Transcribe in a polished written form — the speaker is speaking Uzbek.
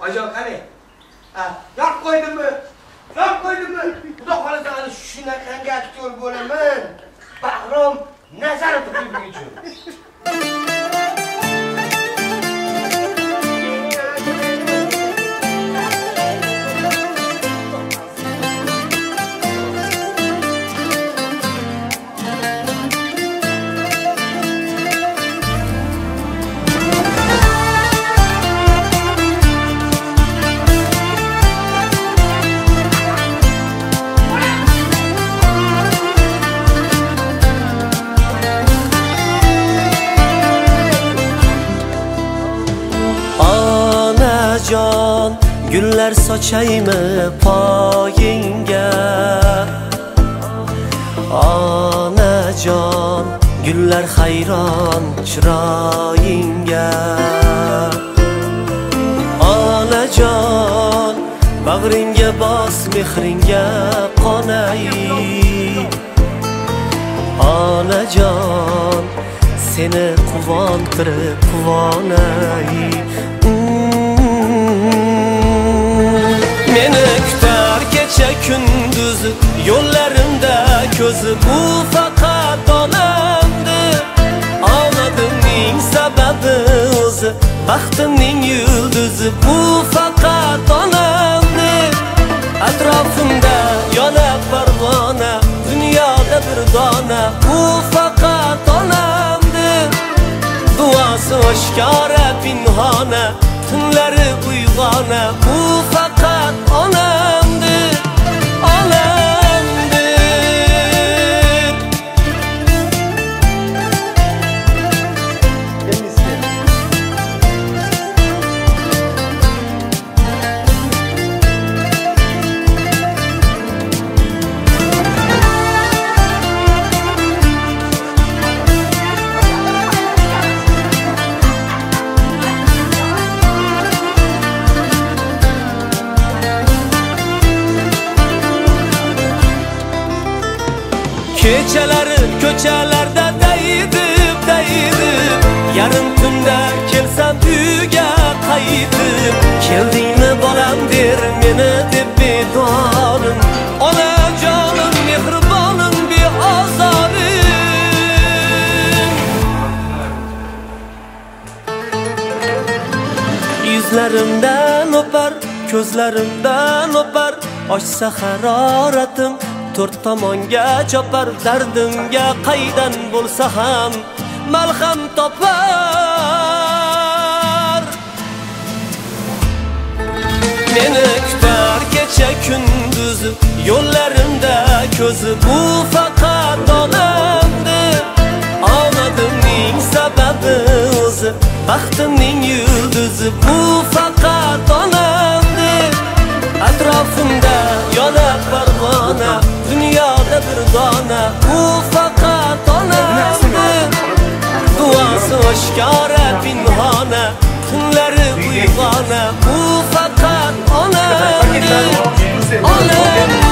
Ajan qani? Yop qo'ydimmi? Yop qo'ydimmi? Xudo xolasa ana shunaqangi aktyor bo'laman. Bahrom Nazarov buning uchun. Jon gullar sochaymi poyingga Onajon gullar hayron chiroyingga Onajon bag'ringga bos mehringga qonay Onajon seni quvontirib quvonay Meni kutar kecha kunduz yo'llarimda ko'zi bu faqat onamdi Omadimning sababi o'zi baxtimning yulduzi bu faqat onamdi Atrofimda yonab parvona dunyoda bir dona bu faqat onamdi Duosi oshkora pinhona tunlari uyg'ona bu faqat onamdi onamdi Kechalari ko'chalarda dayidib yarim tunda kelsam uyga qaytib Keldingmi bolam der meni deb bedorim Onajonim mehribonim beozorim Yuzlarimdan o'par ko'zlarimdan o'par Ochsa haroratim to'rt tomonga chopar dardimga qaydan bo'lsa ham malham topar Meni kutar kecha kunduz yo'llarimda ko'zi bu faqat onamdi Omadimning sababi o'zi baxtimning yulduzi bu faqat onamdi Atrofimda yonab parvona dunyoda bir dona bu faqat onamdi Duosi oshkora pinhona tunlari uyg'ona bu faqat onamdi onamdi